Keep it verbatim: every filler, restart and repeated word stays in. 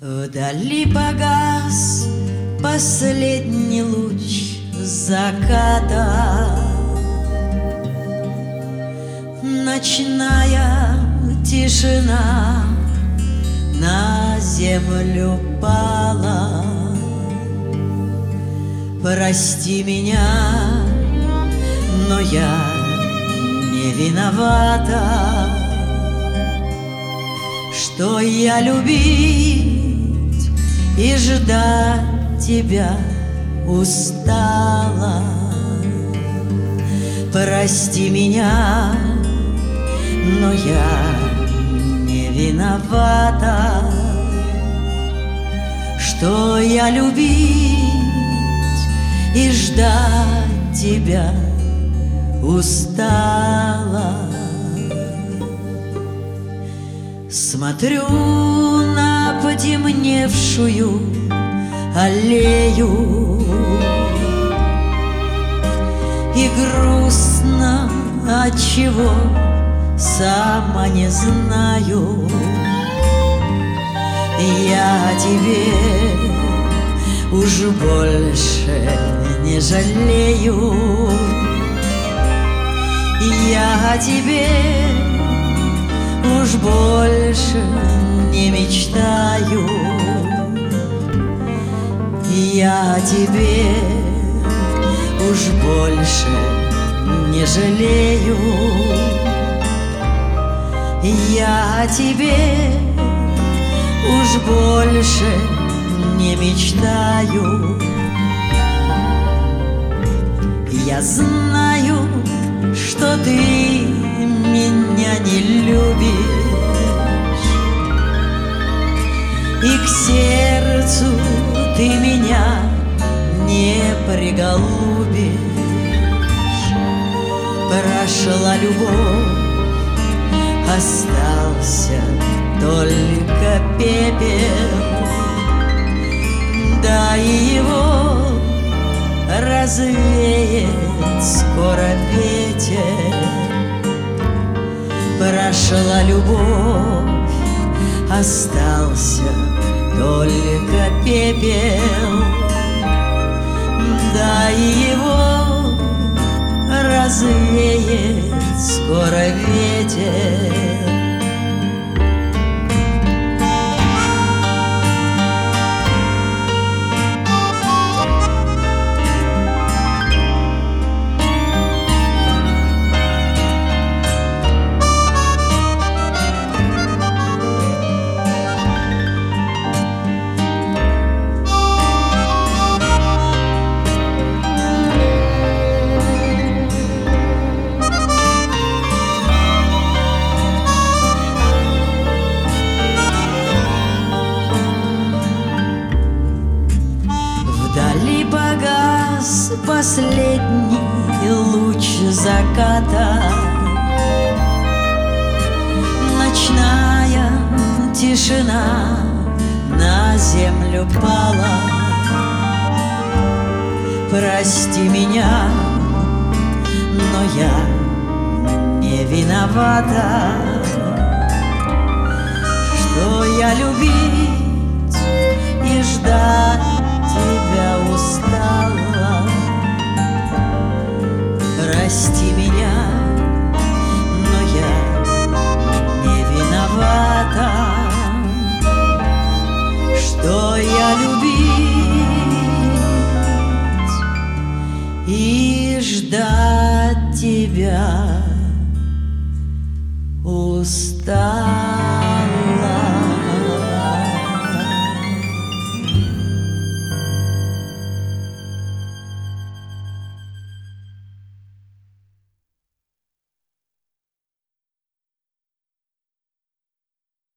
Вдали погас последний луч заката. Ночная тишина на землю пала. Прости меня, но я не виновата, что я любить и ждать тебя устала. Прости меня, но я не виновата, что я любить и ждать тебя устала. Смотрю на потемневшую аллею и грустно, отчего сама не знаю. Я тебе уж больше не жалею. Я о тебе уж больше не мечтаю. Я о тебе уж больше не жалею. Я о тебе уж больше не мечтаю. Я знаю, что ты меня не любишь, и к сердцу ты меня не приголубишь. Прошла любовь, остался только пепел, да и его развеет скоро ветер. Прошла любовь, остался только пепел, да и его развеет скоро ветер. Вдали погас последний луч заката. Ночная тишина на землю пала. Прости меня, но я не виновата, что я любить и ждать тебя устала.